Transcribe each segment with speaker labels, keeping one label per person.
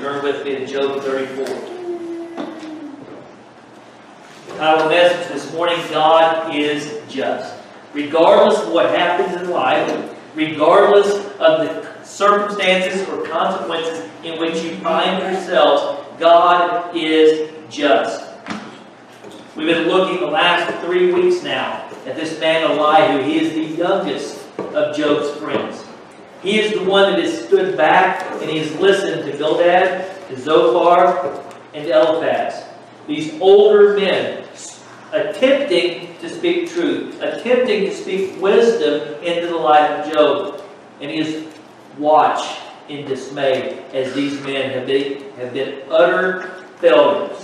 Speaker 1: turn with me to Job 34. The title of the message this morning, God is just. Regardless of what happens in life, regardless of the circumstances or consequences in which you find yourselves, God is just. We've been looking the last 3 weeks now at this man Elihu. He is the youngest of Job's friends. He is the one that has stood back and he has listened to Bildad, to Zophar, and to Eliphaz. These older men attempting to speak truth, attempting to speak wisdom into the life of Job. And he has watched in dismay as these men have been utter failures.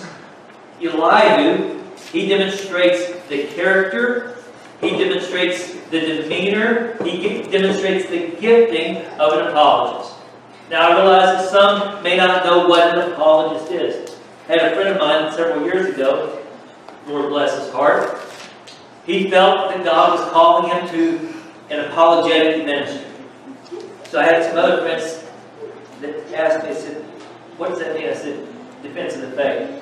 Speaker 1: Elihu, he demonstrates the character, he demonstrates the demeanor, he demonstrates the gifting of an apologist. Now I realize that some may not know what an apologist is. I had a friend of mine several years ago, Lord bless his heart, he felt that God was calling him to an apologetic ministry. So I had some other friends that asked me, I said, what does that mean? I said, defense of the faith.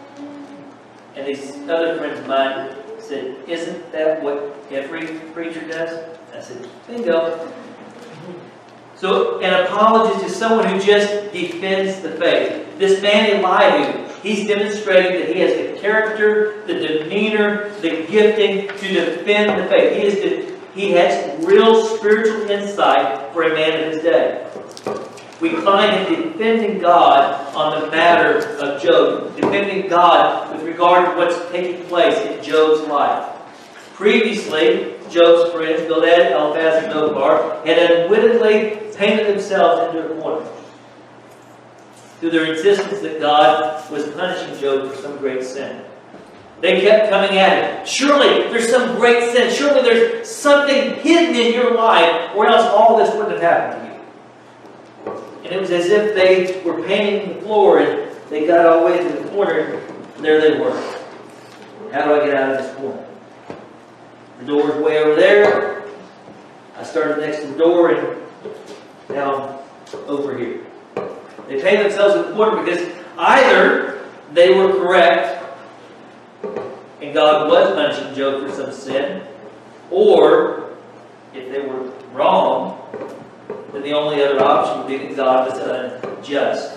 Speaker 1: And these other friends of mine said, isn't that what every preacher does? I said, bingo. So an apologist is someone who just defends the faith. This man Elihu, he's demonstrating that he has the character, the demeanor, the gifting to defend the faith. He has real spiritual insight for a man of his day. We find him defending God on the matter of Job, defending God with regard to what's taking place in Job's life. Previously, Job's friends, Bildad, Eliphaz, and Zophar, had unwittingly painted themselves into a corner through their insistence that God was punishing Job for some great sin. They kept coming at him. Surely there's some great sin. Surely there's something hidden in your life, or else all this wouldn't have happened to you. And it was as if they were painting the floor and they got all the way to the corner and there they were. How do I get out of this corner? The door's way over there. I started next to the door and now I'm over here. They painted themselves in the corner because either they were correct and God was punishing Job for some sin, or if they were wrong, then the only other option would be that God was unjust.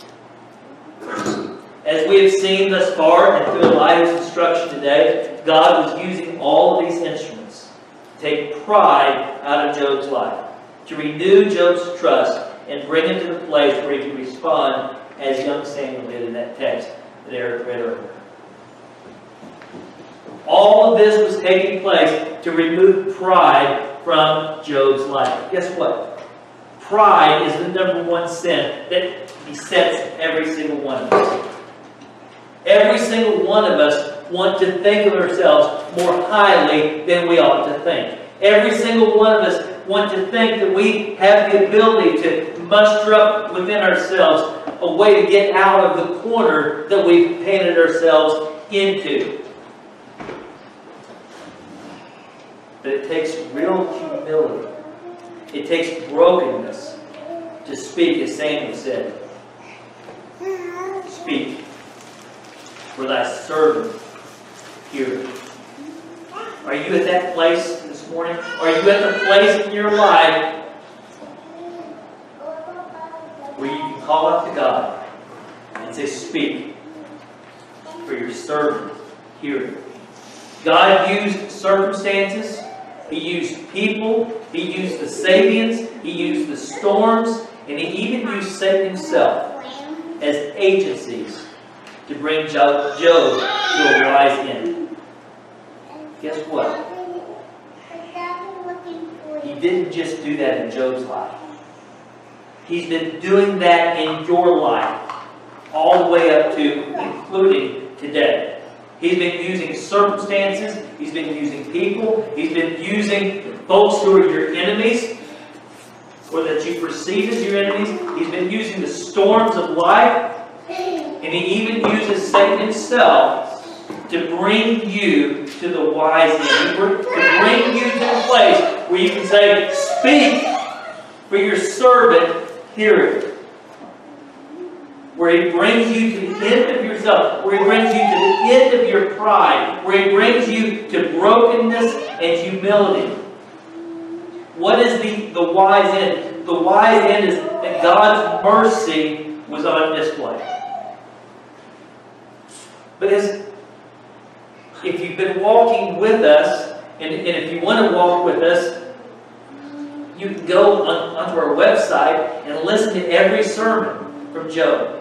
Speaker 1: As we have seen thus far, and through Elihu's instruction today, God was using all of these instruments to take pride out of Job's life, to renew Job's trust, and bring him to the place where he could respond as young Samuel did in that text that Eric read earlier. All of this was taking place to remove pride from Job's life. Guess what? Pride is the number one sin that besets every single one of us. Every single one of us want to think of ourselves more highly than we ought to think. Every single one of us want to think that we have the ability to muster up within ourselves a way to get out of the corner that we've painted ourselves into. But it takes real humility. It takes brokenness to speak, as Samuel said. Speak, for thy servant heareth. Are you at that place this morning? Are you at the place in your life where you can call out to God and say, speak, for your servant heareth? God used circumstances. He used people, He used the Sabians, He used the storms, and He even used Satan himself as agencies to bring Job to a wise end. Guess what? He didn't just do that in Job's life. He's been doing that in your life, all the way up to, including today. He's been using circumstances. He's been using people. He's been using folks who are your enemies, or that you perceive as your enemies. He's been using the storms of life. And He even uses Satan himself to bring you to the wise end. To bring you to the place where you can say, speak, for your servant heareth. where He brings you to the end of yourself, where He brings you to the end of your pride, where He brings you to brokenness and humility. What is the wise end? The wise end is that God's mercy was on display. But if you've been walking with us, and if you want to walk with us, you can go onto our website and listen to every sermon from Job.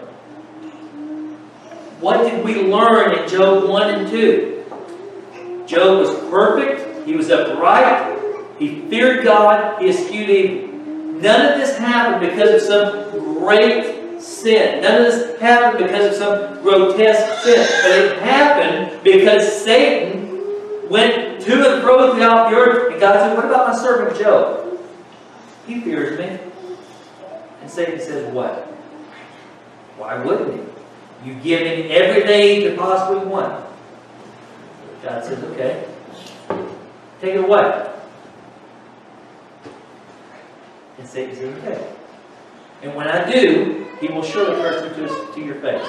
Speaker 1: What did we learn in Job 1 and 2? Job was perfect. He was upright. He feared God. He eschewed evil. None of this happened because of some great sin. None of this happened because of some grotesque sin. But it happened because Satan went to and fro throughout the earth. And God said, what about my servant Job? He fears me. And Satan says, what? Why wouldn't he? You give him everything he could possibly want. God says, okay. Take it away. And Satan says, okay. And when I do, he will surely curse you to your face.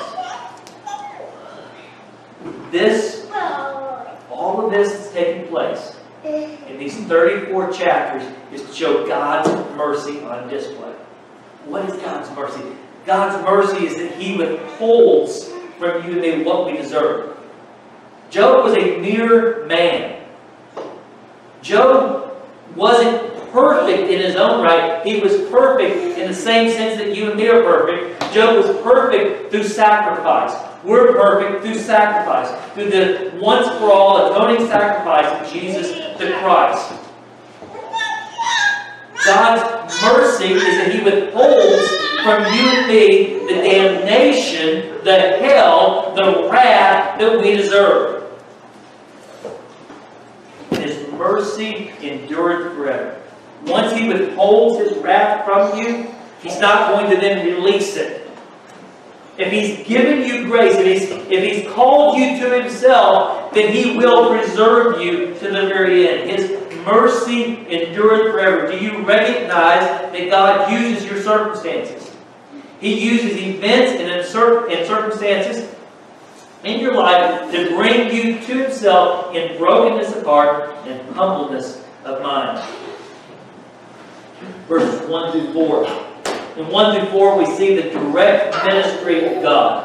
Speaker 1: All of this is taking place in these 34 chapters is to show God's mercy on display. What is God's mercy? God's mercy is that He withholds from you and me what we deserve. Job was a mere man. Job wasn't perfect in his own right. He was perfect in the same sense that you and me are perfect. Job was perfect through sacrifice. We're perfect through sacrifice. Through the once-for-all atoning sacrifice of Jesus the Christ. God's mercy is that He withholds from you and me the damnation, the hell, the wrath that we deserve. And His mercy endureth forever. Once He withholds His wrath from you, He's not going to then release it. If He's given you grace, if He's called you to Himself, then He will preserve you to the very end. His mercy endureth forever. Do you recognize that God uses your circumstances? He uses events and circumstances in your life to bring you to Himself in brokenness of heart and humbleness of mind. Verses 1 through 4. In 1 through 4, we see the direct ministry of God.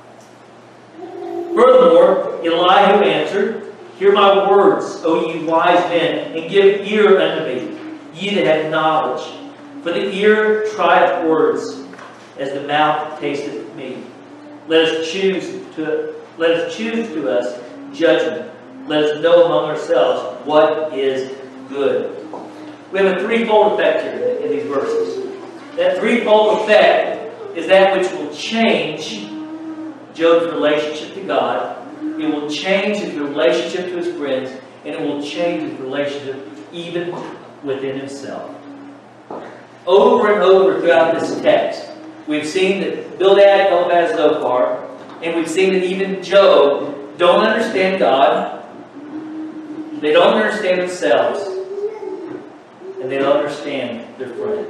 Speaker 1: Furthermore, Elihu answered, Hear my words, O ye wise men, and give ear unto me, ye that have knowledge. For the ear trieth words, as the mouth tasteth meat. Let us choose to us judgment. Let us know among ourselves what is good. We have a threefold effect here in these verses. That threefold effect is that which will change Job's relationship to God. It will change his relationship to his friends, and it will change his relationship even within himself. Over and over throughout this text, we've seen that Bildad, Eliphaz, Zophar, and we've seen that even Job don't understand God, they don't understand themselves, and they don't understand their friend.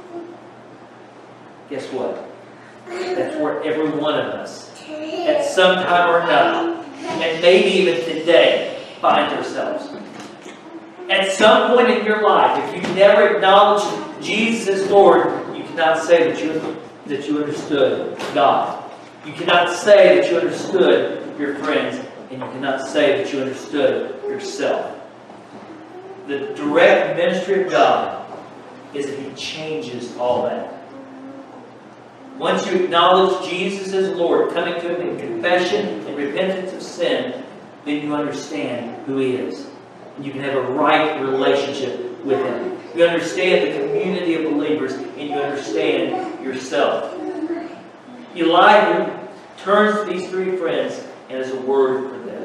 Speaker 1: Guess what? That's where every one of us, at some time or another, and maybe even today, find ourselves. At some point in your life, if you never acknowledge Jesus as Lord, you cannot say that you understood God. You cannot say that you understood your friends, and you cannot say that you understood yourself. The direct ministry of God is that He changes all that. Once you acknowledge Jesus as Lord, coming to Him in confession and repentance of sin, then you understand who He is. And you can have a right relationship with Him. You understand the community of believers, and you understand yourself. Elihu turns to these three friends and has a word for them.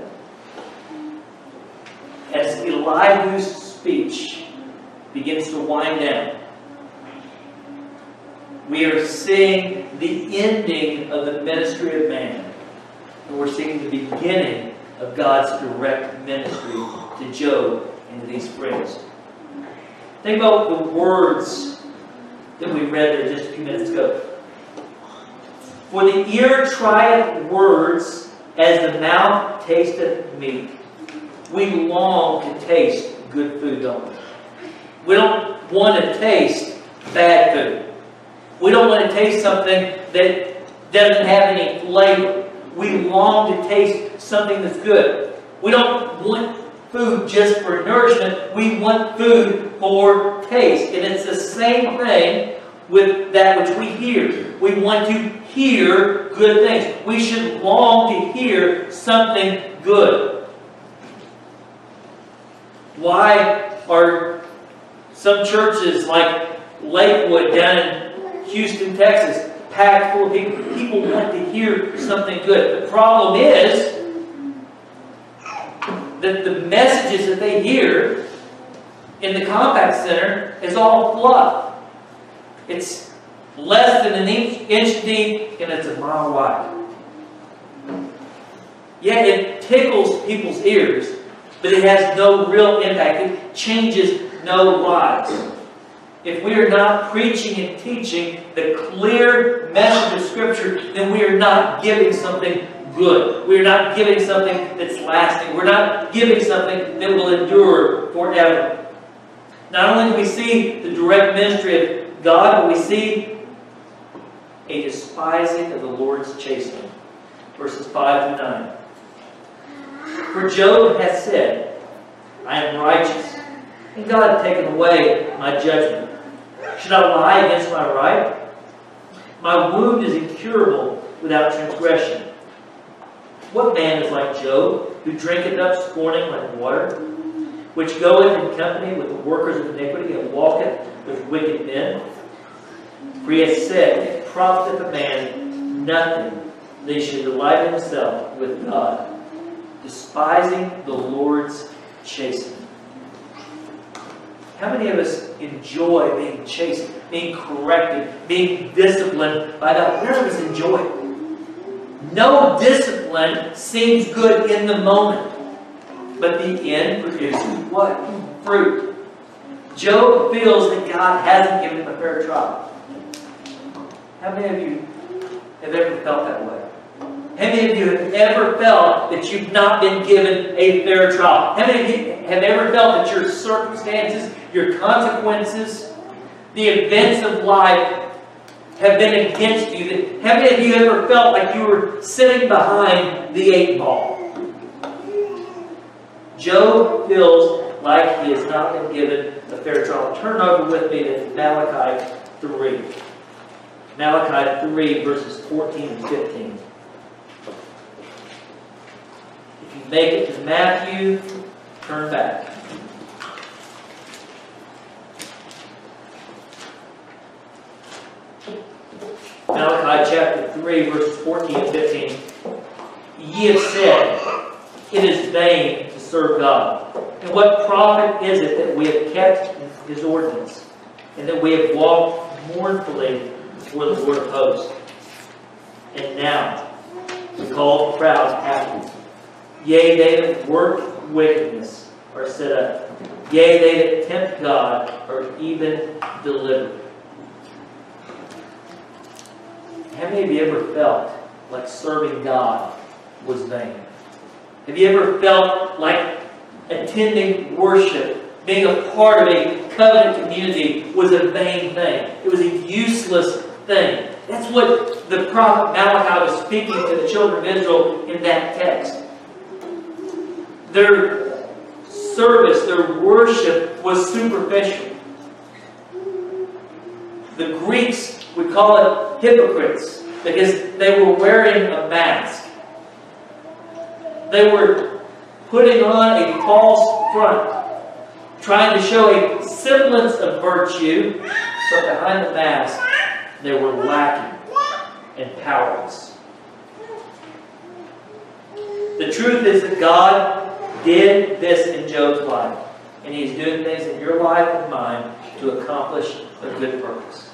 Speaker 1: As Elihu's speech begins to wind down, we are seeing the ending of the ministry of man. And we're seeing the beginning of God's direct ministry to Job and to these friends. Think about the words that we read there just a few minutes ago. For the ear trieth words, as the mouth tasteth meat. We long to taste good food, don't we? We don't want to taste bad food. We don't want to taste something that doesn't have any flavor. We long to taste something that's good. We don't want food just for nourishment. We want food for taste. And it's the same thing with that which we hear. We want to hear good things. We should long to hear something good. Why are some churches like Lakewood down in Houston, Texas, packed full of people? People want to hear something good. The problem is that the messages that they hear in the Compaq Center is all fluff. It's less than an inch deep and it's a mile wide. Yet it tickles people's ears, but it has no real impact. It changes no lives. If we are not preaching and teaching the clear message of Scripture, then we are not giving something good. We are not giving something that's lasting. We're not giving something that will endure forever. Not only do we see the direct ministry of God, but we see a despising of the Lord's chastening. Verses 5 through 9. For Job hath said, I am righteous, and God hath taken away my judgment. Should I lie against my right? My wound is incurable without transgression. What man is like Job, who drinketh up scorning like water, which goeth in company with the workers of iniquity, and walketh with wicked men? For he hath said, it profiteth a man nothing, that he should delight himself with God, despising the Lord's chastening. How many of us enjoy being chastened, being corrected, being disciplined by God? None of us enjoy it. No discipline seems good in the moment, but the end produces what? Fruit. Job feels that God hasn't given him a fair trial. How many of you have ever felt that way? How many of you have ever felt that you've not been given a fair trial? How many of you have ever felt that your circumstances, your consequences, the events of life have been against you? How many of you ever felt like you were sitting behind the 8 ball? Job feels like he has not been given a fair trial. Turn over with me to Malachi 3. Malachi 3, verses 14 and 15. If you make it to Matthew, turn back. Malachi chapter 3, verses 14 and 15. Ye have said, it is vain to serve God. And what profit is it that we have kept His ordinance, and that we have walked mournfully before the Lord of hosts? And now we call the proud happy. Yea, they that work wickedness are set up. Yea, they that tempt God are even delivered. How many of you ever felt like serving God was vain? Have you ever felt like attending worship, being a part of a covenant community was a vain thing? It was a useless thing. That's what the prophet Malachi was speaking to the children of Israel in that text. Their service, their worship was superficial. The Greeks would call it hypocrites because they were wearing a mask. They were putting on a false front, trying to show a semblance of virtue, but behind the mask they were lacking and powerless. The truth is that God did this in Job's life, and He's doing things in your life and mine to accomplish a good purpose.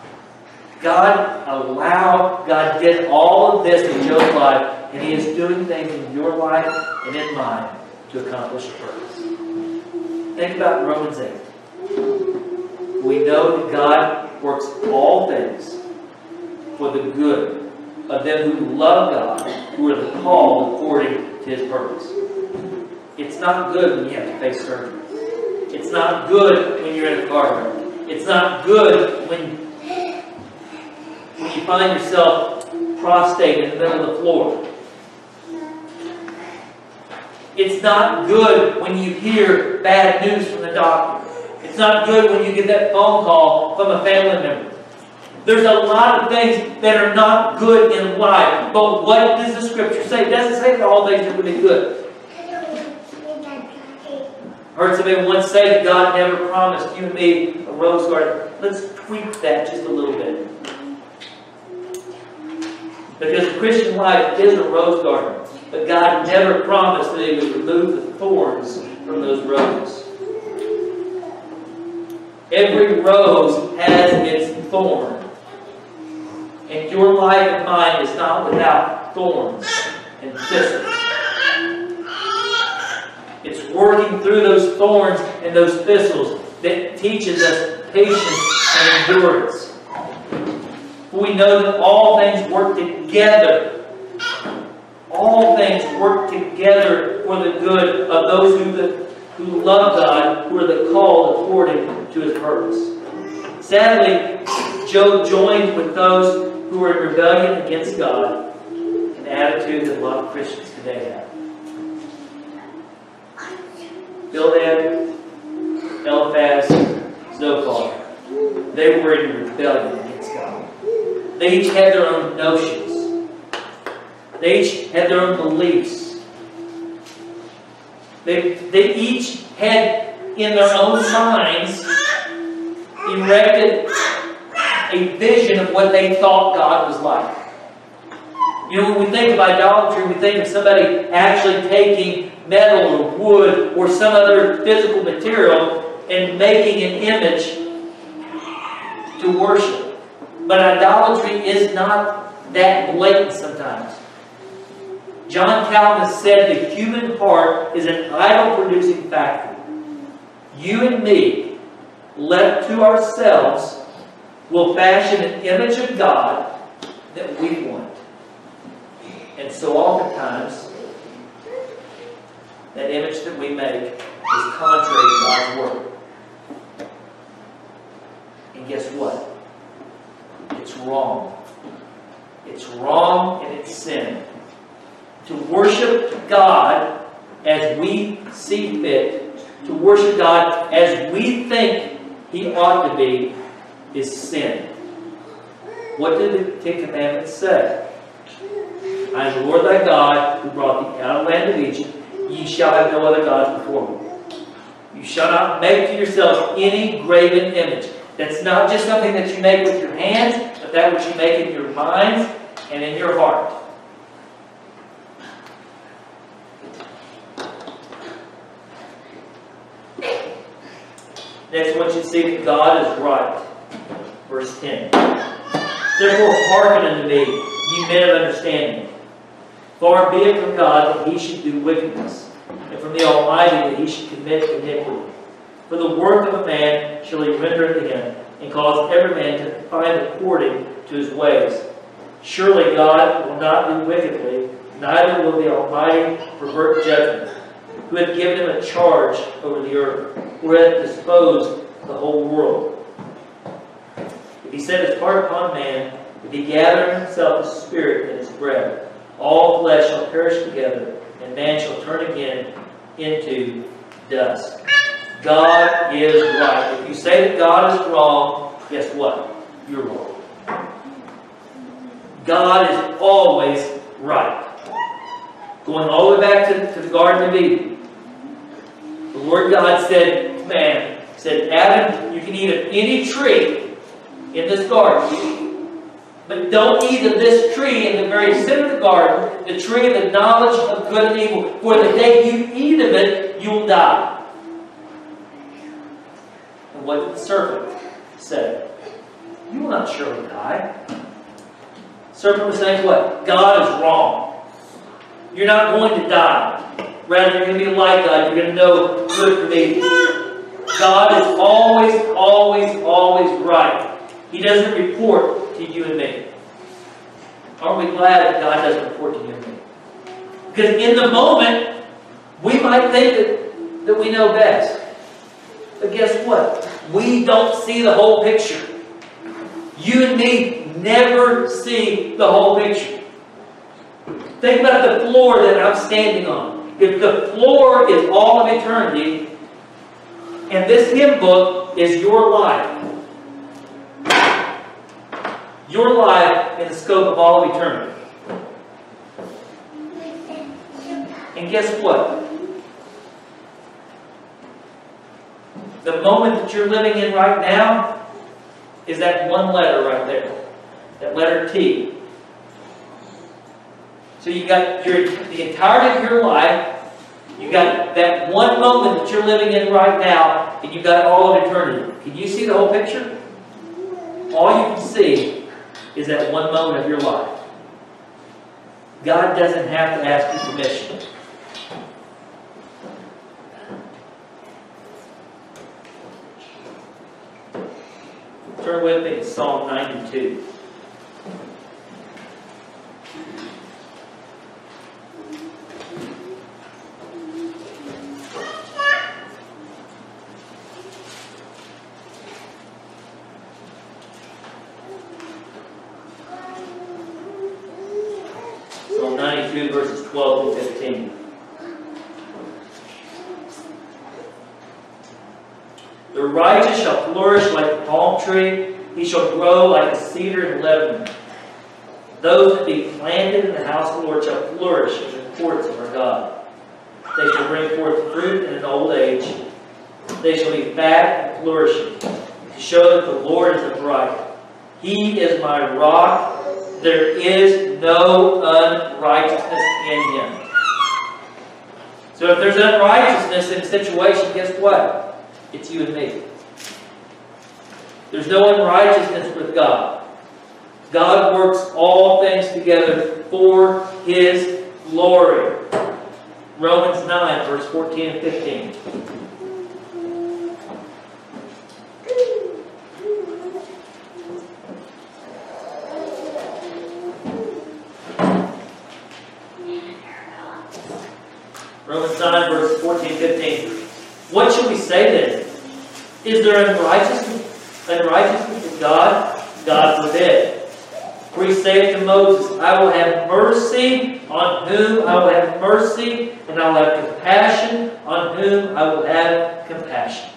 Speaker 1: God did all of this in Job's life, and He is doing things in your life and in mine to accomplish a purpose. Think about Romans 8. We know that God works all things for the good of them who love God, who are the called according to His purpose. It's not good when you have to face surgery. It's not good when you're in a car wreck. It's not good when you find yourself prostrate in the middle of the floor. It's not good when you hear bad news from the doctor. It's not good when you get that phone call from a family member. There's a lot of things that are not good in life. But what does the Scripture say? It doesn't say that all things are going to be good. I heard somebody once say that God never promised you and me a rose garden. Let's tweak that just a little bit. Because the Christian life is a rose garden. But God never promised that He would remove the thorns from those roses. Every rose has its thorn. And your life and mine is not without thorns and thistles. It's working through those thorns and those thistles that teaches us patience and endurance. For we know that all things work together. All things work together for the good of those who love God, who are the called according to His purpose. Sadly, Job joined with those who are in rebellion against God, an attitude that a lot of Christians today have. Bildad, Eliphaz, Zophar, they were in rebellion against God. They each had their own notions. They each had their own beliefs. They each had, in their own minds, erected a vision of what they thought God was like. You know, when we think of idolatry, we think of somebody actually taking metal or wood or some other physical material and making an image to worship. But idolatry is not that blatant sometimes. John Calvin said the human heart is an idol-producing factory. You and me, left to ourselves, will fashion an image of God that we want. And so oftentimes, that image that we make is contrary to God's Word. And guess what? It's wrong. It's wrong and it's sin. To worship God as we see fit, to worship God as we think He ought to be, is sin. What did the Ten Commandments say? I am the Lord thy God, who brought thee out of the land of Egypt. Ye shall have no other gods before me. You shall not make to yourselves any graven image. That's not just something that you make with your hands, but that which you make in your minds and in your heart. Next, I want you to see that God is right. Verse 10. Therefore hearken unto me, ye men of understanding. Far be it from God that He should do wickedness, and from the Almighty that He should commit iniquity. For the work of a man shall He render unto him, and cause every man to find according to his ways. Surely God will not do wickedly, neither will the Almighty pervert judgment, who hath given Him a charge over the earth, who hath disposed the whole world. If He set His heart upon man, if He gather in Himself His spirit and His breath, all flesh shall perish together, and man shall turn again into dust. God is right. If you say that God is wrong, guess what? You're wrong. God is always right. Going all the way back to the Garden of Eden. The Lord God said, Adam, you can eat of any tree in this garden. But don't eat of this tree in the very center of the garden, the tree of the knowledge of good and evil. For the day you eat of it, you will die. And what did the serpent say? You will not surely die. The serpent was saying what? God is wrong. You're not going to die. Rather, you're going to be like God. You're going to know good from evil. God is always, always, always right. He doesn't report to you and me. Aren't we glad that God doesn't report to you and me? Because in the moment, we might think that we know best. But guess what? We don't see the whole picture. You and me never see the whole picture. Think about the floor that I'm standing on. If the floor is all of eternity, and this hymn book is your life in the scope of all of eternity. And guess what? The moment that you're living in right now is that one letter right there. That letter T. So you got the entirety of your life. You got that one moment that you're living in right now, and you got all of eternity. Can you see the whole picture? All you can see is that one moment of your life. God doesn't have to ask you permission. Turn with me to Psalm 92. Psalm 92, verses 12 to 15. The righteous shall flourish like a palm tree. He shall grow like a cedar in Lebanon. Those that be planted in the house of the Lord shall flourish in the courts of our God. They shall bring forth fruit in an old age. They shall be fat and flourishing, to show that the Lord is upright. He is my rock. There is no unrighteousness in him. So if there's unrighteousness in a situation, guess what? It's you and me. There's no unrighteousness with God. God works all things together for His glory. Romans 9, verse 14 and 15. Romans 9, verse 14 and 15. What should we say then? Is there unrighteousness with God? God forbid. For He saith to Moses, I will have mercy on whom I will have mercy, and I will have compassion on whom I will have compassion.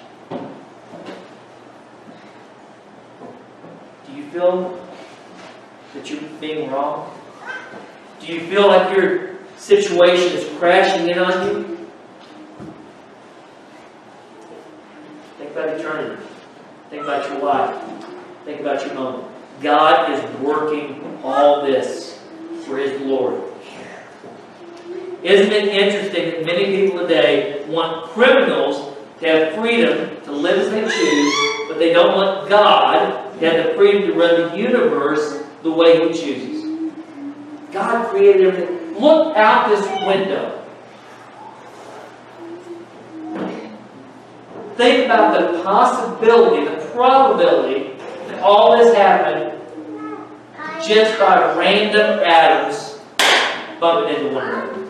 Speaker 1: Do you feel that you're being wrong? Do you feel like your situation is crashing in on you? Think about eternity. Think about your life. Think about your moment. God is working all this for His glory. Isn't it interesting that many people today want criminals to have freedom to live as they choose, but they don't want God to have the freedom to run the universe the way He chooses? God created everything. Look out this window. Think about the possibility, the probability that all this happened just by random atoms bumping into one another.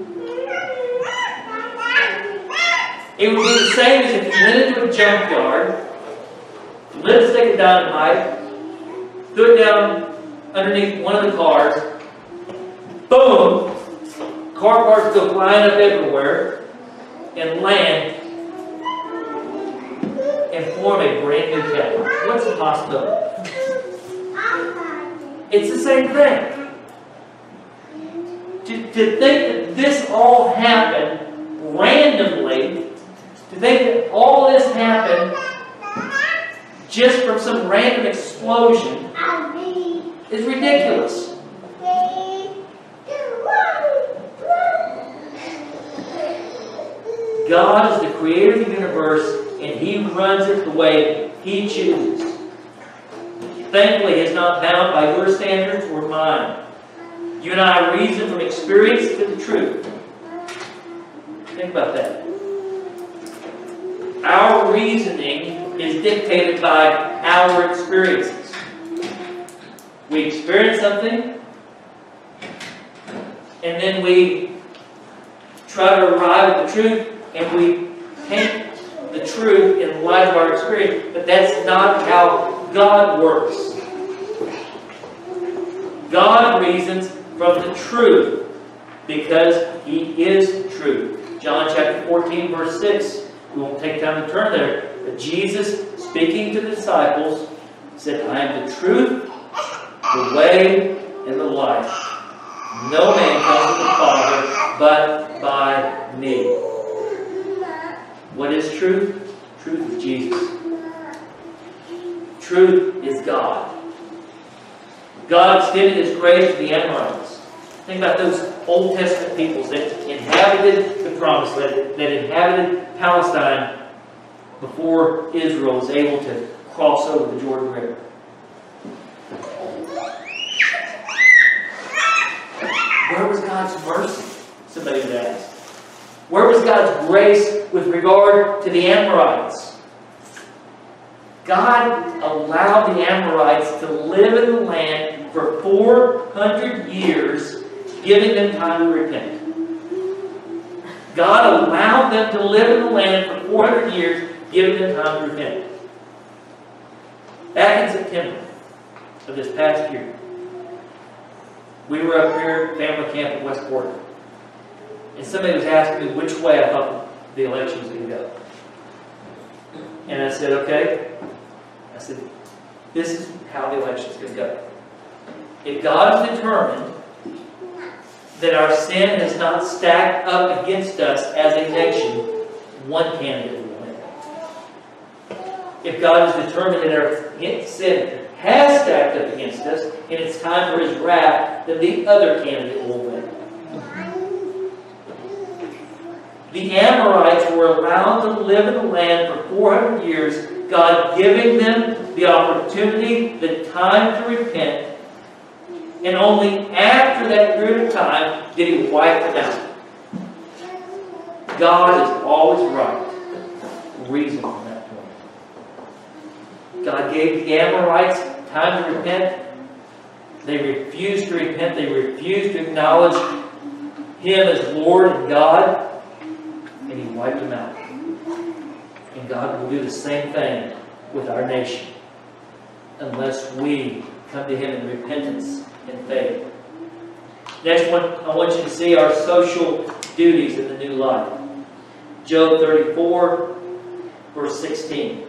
Speaker 1: It would be the same as if you went into a junkyard, lit a stick of dynamite, threw it down underneath one of the cars, boom, car parts go flying up everywhere, and land and form a brand new Cadillac. What's the possibility? It's the same thing. To think that this all happened randomly, to think that all this happened just from some random explosion is ridiculous. God is the creator of the universe, and He runs it the way He chooses. Thankfully, He is not bound by your standards or mine. You and I reason from experience to the truth. Think about that. Our reasoning is dictated by our experiences. We experience something, and then we try to arrive at the truth, and we paint the truth in light of our experience. But that's not how God works. God reasons from the truth because He is truth. John chapter 14, verse 6. We won't take time to turn there. But Jesus, speaking to the disciples, said, I am the truth, the way, and the life. No man comes to the Father but by me. What is truth? Truth is Jesus. Truth is God. God extended His grace to the Amorites. Think about those Old Testament peoples that inhabited the Promised Land, that inhabited Palestine before Israel was able to cross over the Jordan River. Where was God's mercy? Somebody would ask. Where was God's grace with regard to the Amorites? God allowed the Amorites to live in the land for 400 years, giving them time to repent. God allowed them to live in the land for 400 years, giving them time to repent. Back in September of this past year, we were up here at family camp at Westport, and somebody was asking me which way I thought the election was going to go. And I said, okay. I said, this is how the election is going to go. If God is determined that our sin has not stacked up against us as a nation, one candidate will win. If God is determined that our sin has stacked up against us, and it's time for His wrath, then the other candidate will win. The Amorites were allowed to live in the land for 400 years, God giving them the opportunity, the time to repent, and only after that period of time did He wipe them out. God is always right. Reason from that point. God gave the Amorites time to repent. They refused to repent. They refused to acknowledge Him as Lord and God. And He wiped them out. And God will do the same thing with our nation, unless we come to Him in repentance and faith. Next one, I want you to see our social duties in the new life. Job 34, verse 16.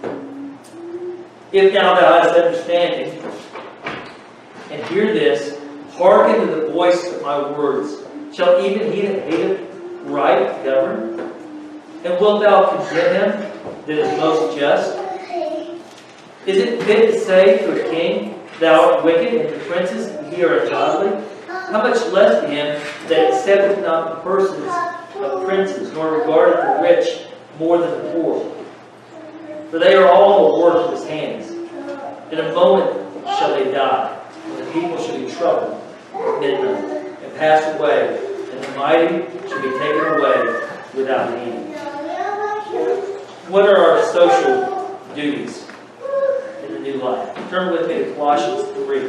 Speaker 1: If now thou hast understanding, and hear this, hearken to the voice of my words. Shall even he that hateth right govern? And wilt thou condemn him that is most just? Is it fit to say to a king, Thou art wicked, and to princes, ye are ungodly? How much less to him that accepteth not the persons of princes, nor regardeth the rich more than the poor? For they are all the work of His hands. In a moment shall they die, and the people shall be troubled at midnight, and pass away, and the mighty shall be taken away without end. What are our social duties in the new life? Turn with me to Colossians 3.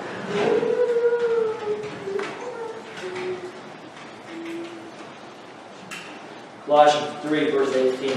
Speaker 1: Colossians 3, verse 18.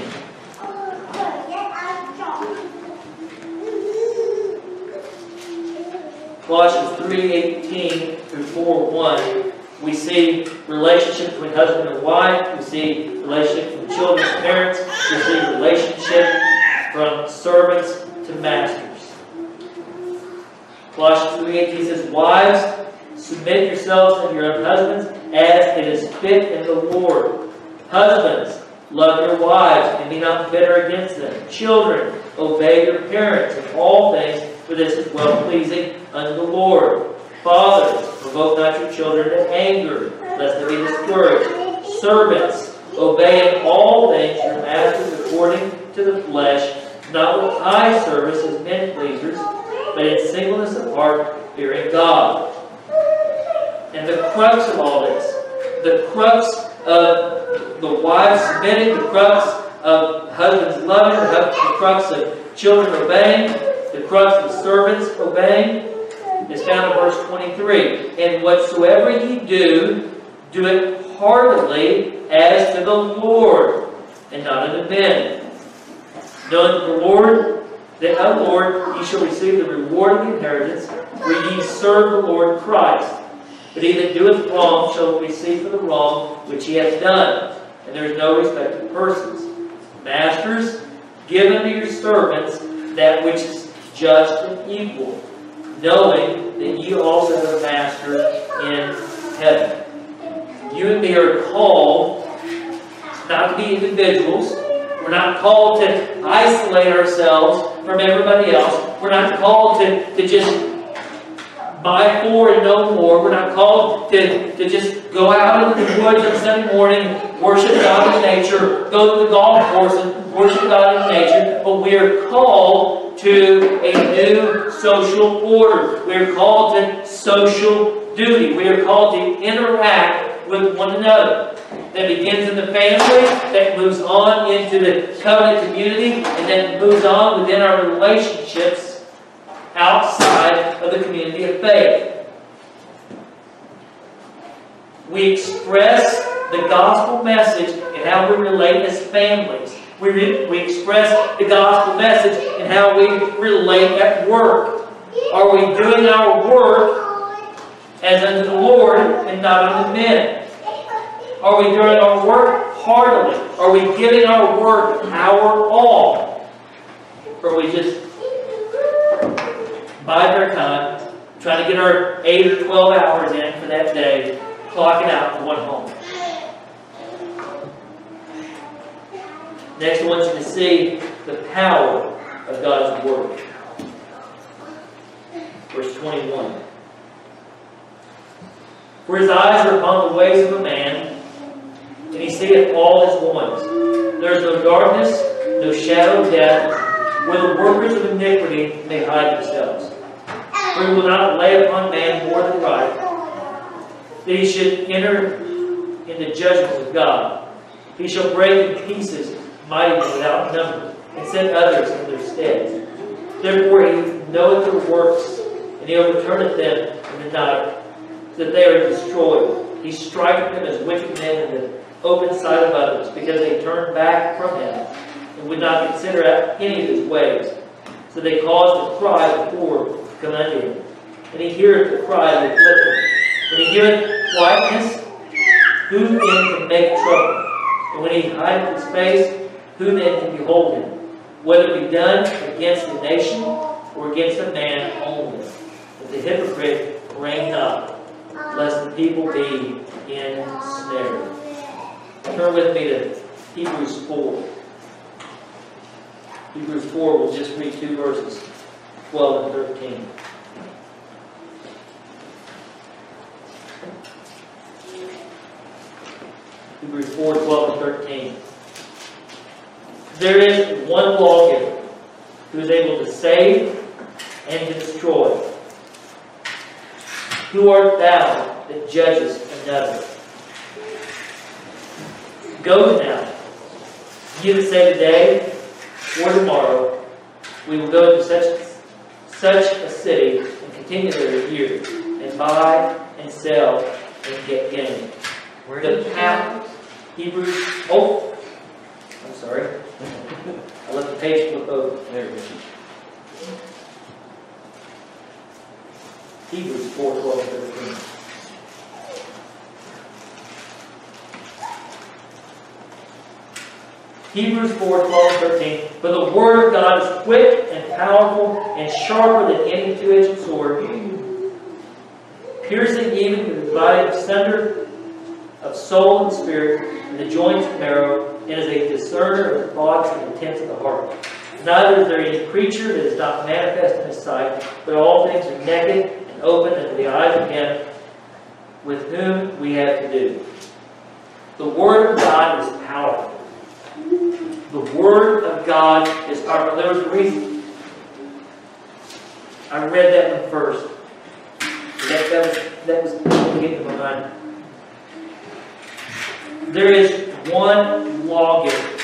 Speaker 1: Colossians 3:18 through 4:1, we see relationship between husband and wife. We see relationship from children to parents. We see relationship from servants to masters. Colossians 3:18 says, Wives, submit yourselves unto your own husbands as it is fit in the Lord. Husbands, love your wives and be not bitter against them. Children, obey your parents in all things, for this is well-pleasing unto the Lord. Fathers, provoke not your children to anger, lest they be discouraged. Servants, obey in all things your masters according to the flesh, not with eye service as men pleasers, but in singleness of heart, fearing God. And the crux of all this, the crux of the wives submitting, the crux of husbands loving, the crux of children obeying, the crux of servants obeying, is found in verse 23. And whatsoever ye do, Do it heartily as to the Lord, and not unto men. Knowing that of the Lord ye shall receive the reward of the inheritance, for ye serve the Lord Christ. But he that doeth wrong shall receive for the wrong which he hath done, and there is no respect of persons. Masters, give unto your servants that which is just and equal, knowing that ye also have a master in heaven. You and me are called not to be individuals. We're not called to isolate ourselves from everybody else. We're not called to just buy four and no more. We're not called to just go out into the woods on Sunday morning, worship God in nature, go to the golf course and worship God in nature. But we are called to a new social order. We are called to social duty. We are called to interact with one another. That begins in the family, that moves on into the covenant community, and then moves on within our relationships outside of the community of faith. We express the gospel message in how we relate as families. We express the gospel message in how we relate at work. Are we doing our work as unto the Lord and not unto men? Are we doing our work heartily? Are we giving our work our all? Or are we just biding our time, trying to get our 8 or 12 hours in for that day, clocking out to one home? Next, I want you to see the power of God's Word. Verse 21. For his eyes are upon the ways of a man, and he seeth all his goings. There is no darkness, no shadow of death, where the workers of iniquity may hide themselves. For he will not lay upon man more than right, that he should enter into judgment with God. He shall break in pieces mighty without number, and set others in their stead. Therefore he knoweth their works, and he overturneth them in the night, so that they are destroyed. He striketh them as wicked men in the open sight of others, because they turned back from him, and would not consider any of his ways. So they caused the cry of the poor to come unto him, and he heareth the cry of the afflicted. When he giveth quietness, who then can make trouble? And when he hideth his face, who then can behold him? Whether it be done against a nation or against a man only. But the hypocrite reign not, lest the people be ensnared. Turn with me to Hebrews 4. Hebrews 4, we'll just read 2 verses, 12 and 13. Hebrews 4, 12 and 13. There is one lawgiver who is able to save and to destroy. Who art thou that judgest another? Go now, ye that say today or tomorrow, we will go to such a city and continue there a year, and buy and sell and get gain.
Speaker 2: Where did you go?
Speaker 1: Hebrews. Oh, I'm sorry. I left the page flip over.
Speaker 2: There it is.
Speaker 1: Hebrews 4, 12, 13. Hebrews 4, 12, 13. For the word of God is quick and powerful and sharper than any two-edged sword, piercing even to the dividing asunder of soul and spirit, and the joints and marrow, and is a discerner of the thoughts and intents of the heart. Neither is there any creature that is not manifest in his sight, but all things are naked and open unto the eyes of him with whom we have to do. The Word of God is powerful. The Word of God is powerful. There was a reason I read that one first. That was getting to my mind. There is one lawgiver,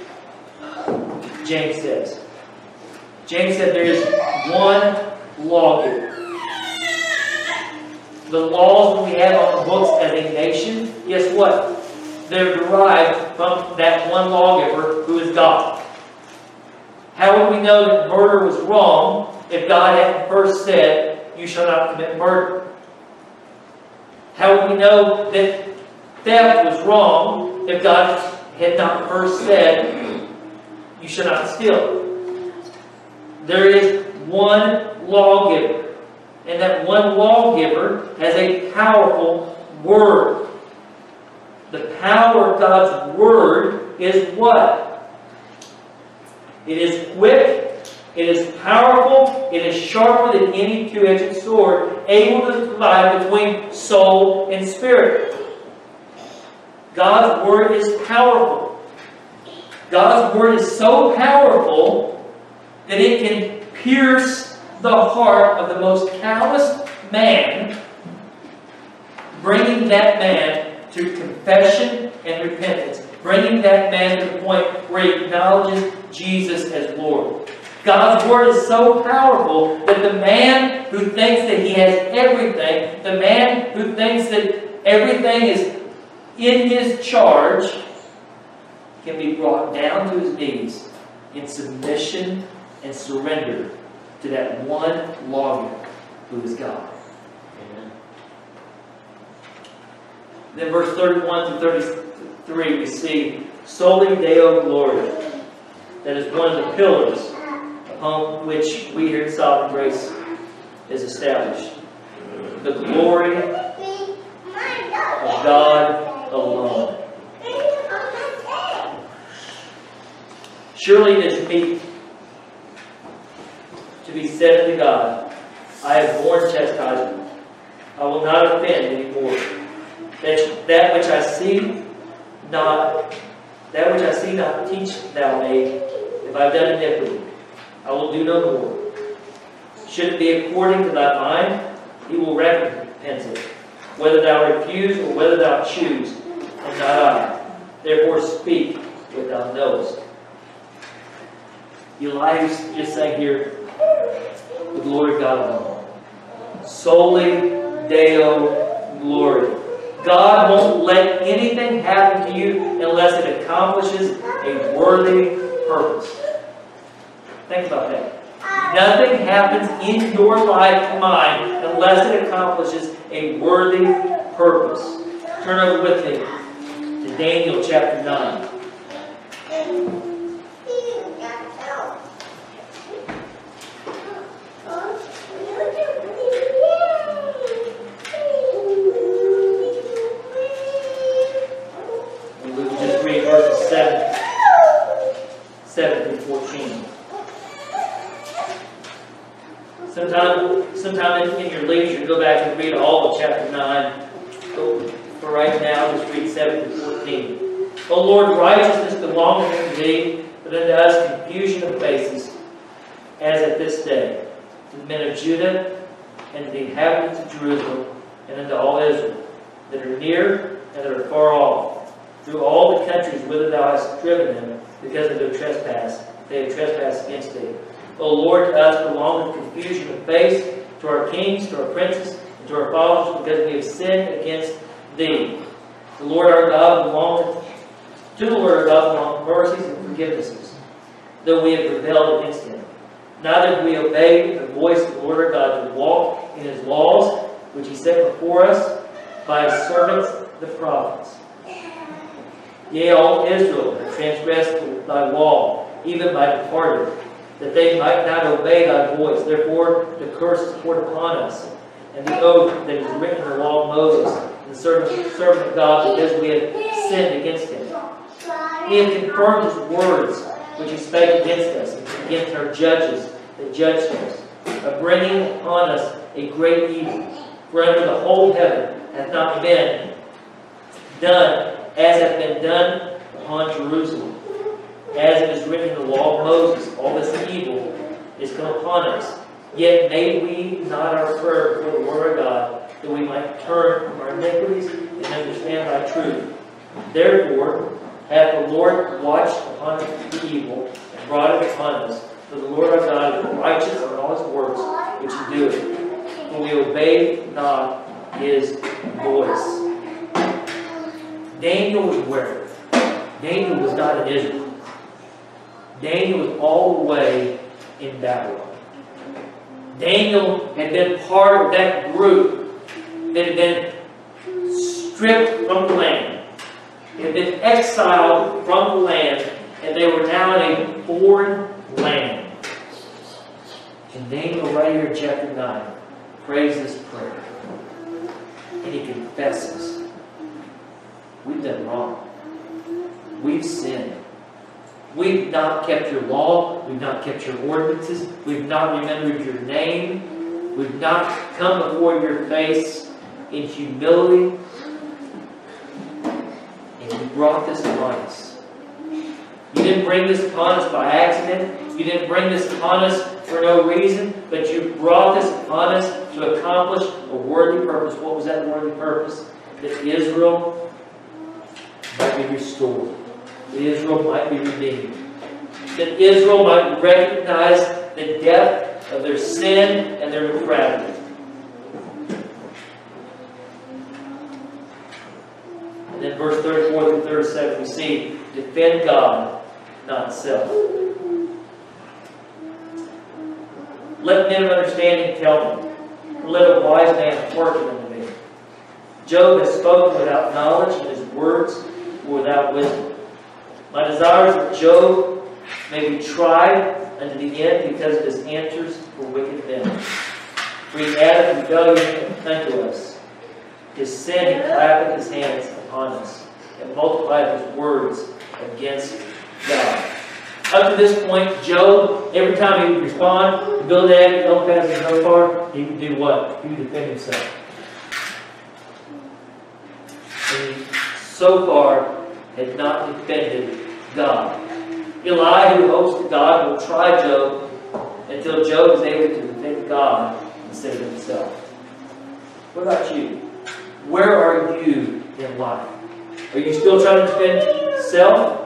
Speaker 1: James says. James said there is one lawgiver. The laws that we have on the books as a nation, guess what? They're derived from that one lawgiver who is God. How would we know that murder was wrong if God hadn't first said, "You shall not commit murder"? How would we know that theft was wrong if God had not first said, "You shall not steal"? There is one lawgiver, and that one lawgiver has a powerful word. The power of God's word is what? It is quick, it is powerful, it is sharper than any two-edged sword, able to divide between soul and spirit. God's word is powerful. God's word is so powerful that it can pierce the heart of the most callous man, bringing that man to confession and repentance, bringing that man to the point where he acknowledges Jesus as Lord. God's word is so powerful that the man who thinks that he has everything, the man who thinks that everything is in his charge, can be brought down to his knees in submission and surrender to that one lawgiver who is God. Amen. Then verse 31 through 33 we see Soli Deo Gloria. That is one of the pillars upon which we here at Sovereign Grace is established. The glory of God alone. Surely it is meet to be said unto God, "I have borne chastisement. I will not offend any more. That which I see not, teach thou me. If I have done iniquity, I will do no more. Should it be according to thy mind, he will recompense it, whether thou refuse or whether thou choose, and not I. Therefore speak what thou knowest." Elias just saying here, the glory of God alone. Soli Deo Gloria. God won't let anything happen to you unless it accomplishes a worthy purpose. Think about that. Nothing happens in your life and mine unless it accomplishes a worthy purpose. Turn over with me to Daniel chapter 9. And we will just read verses 7 through 14. Sometime in your leisure, go back and read all of chapter 9. For right now, just read 7 through 14. O Lord, righteousness belongeth unto thee, but unto us confusion of faces, as at this day, to the men of Judah, and to the inhabitants of Jerusalem, and unto all Israel, that are near and that are far off, through all the countries whither thou hast driven them, because of their trespass. They have trespassed against thee. O Lord, to us belongeth confusion of face, to our kings, to our princes, and to our fathers, because we have sinned against thee. The Lord our God belongeth to the Lord our God belong mercies and forgivenesses, though we have rebelled against him. Neither have we obeyed the voice of the Lord our God to walk in his laws, which he set before us by his servants the prophets. Yea, all Israel have transgressed thy law, even by departing, that they might not obey thy voice. Therefore the curse is poured upon us, and the oath that is written in the law of Moses, the servant of God, because we have sinned against him. He hath confirmed his words, which he spake against us, and against our judges that judged us, of bringing upon us a great evil. For under the whole heaven hath not been done as hath been done upon Jerusalem. As it is written in the law of Moses, all this evil is come upon us. Yet made we not our prayer before the Lord our God, that we might turn from our iniquities and understand thy truth. Therefore hath the Lord watched upon the evil and brought it upon us. For the Lord our God is righteous in all his works which he doeth. For we obeyed not his voice. Daniel was where? Daniel was not in Israel. Daniel was all the way in Babylon. Daniel had been part of that group that had been stripped from the land. They had been exiled from the land, and they were now in a foreign land. And Daniel, right here in chapter 9, prays this prayer. And he confesses, we've done wrong. We've sinned. We've not kept your law. We've not kept your ordinances. We've not remembered your name. We've not come before your face in humility. And you brought this upon us. You didn't bring this upon us by accident. You didn't bring this upon us for no reason. But you brought this upon us to accomplish a worthy purpose. What was that worthy purpose? That Israel might be restored. That Israel might be redeemed. That Israel might recognize the depth of their sin and their depravity. And then verse 34 through 37 we see, defend God, not self. Let men of understanding tell me. Let a wise man hearken unto me. Job has spoken without knowledge, and his words were without wisdom. My desire is that Job may be tried unto the end because of his answers for wicked men. For he added rebellion unto us. His sin he clappeth his hands upon us, and multiplied his words against God. Up to this point, Job, every time he would respond to Bildad, Eliphaz, and Zophar, he would do what? He would defend himself. And he so far had not defended God. Elihu hopes that God will try Job until Job is able to defend God instead of himself. What about you? Where are you in life? Are you still trying to defend self?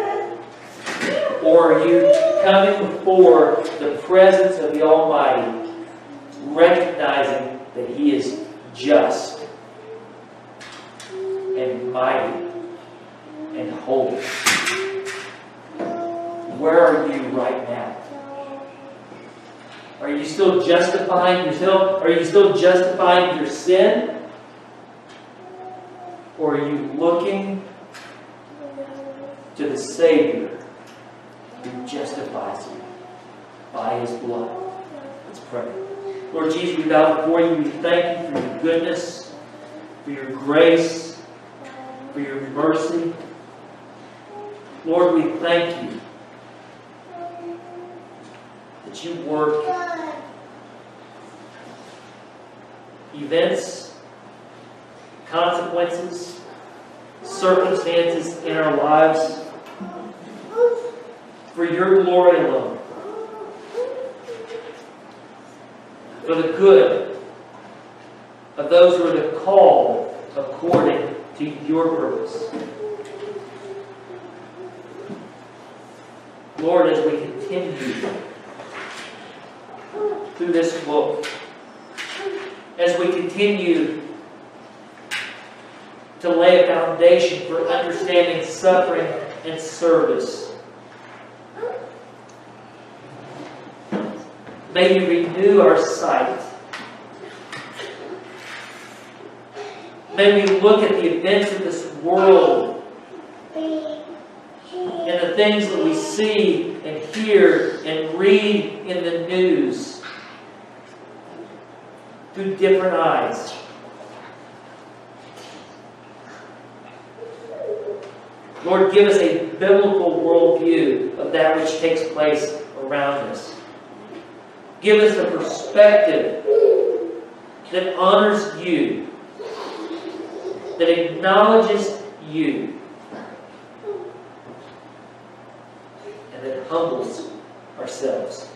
Speaker 1: Or are you coming before the presence of the Almighty, recognizing that He is just and mighty and holy? Where are you right now? Are you still justifying yourself? Are you still justifying your sin? Or are you looking to the Savior who justifies you by His blood? Let's pray. Lord Jesus, we bow before you. We thank you for your goodness, for your grace, for your mercy. Lord, we thank you that you work events, consequences, circumstances in our lives for your glory alone. For the good of those who are called according to your purpose. Lord, as we continue through this book, as we continue to lay a foundation for understanding suffering and service, may you renew our sight. May we look at the events of this world and the things that we see and hear and read in the news through different eyes. Lord, give us a biblical worldview of that which takes place around us. Give us a perspective that honors you, that acknowledges you, and that humbles ourselves.